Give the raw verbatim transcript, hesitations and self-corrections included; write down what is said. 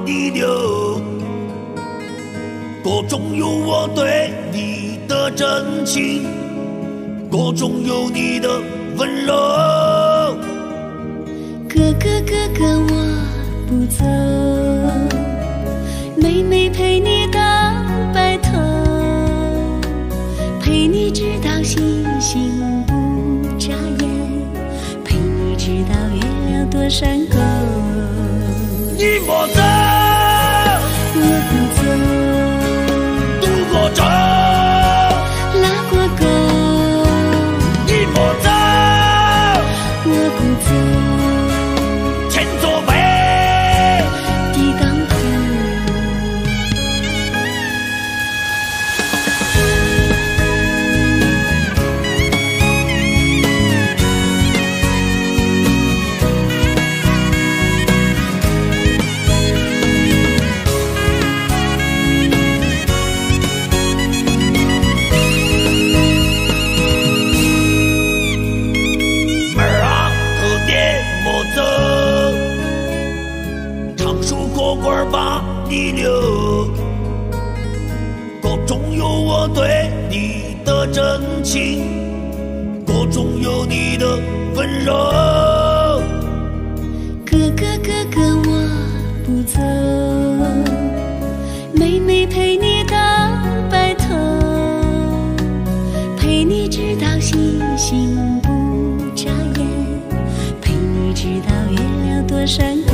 地流，歌中有我对你的真情，歌中有你的温柔。 哥哥哥哥我不走，妹妹陪你到白头，陪你直到星星不眨眼，陪你直到月亮多闪光。 你莫走， 我不走， 渡过舟， 拉过钩。 你莫走， 我不走， 前座北， 地当头。 唱首歌歌把你留，歌中有我对你的真情，歌中有你的温柔。 哥哥哥哥我不走，妹妹陪你到白头，陪你直到星星不眨眼，陪你直到月亮多闪光。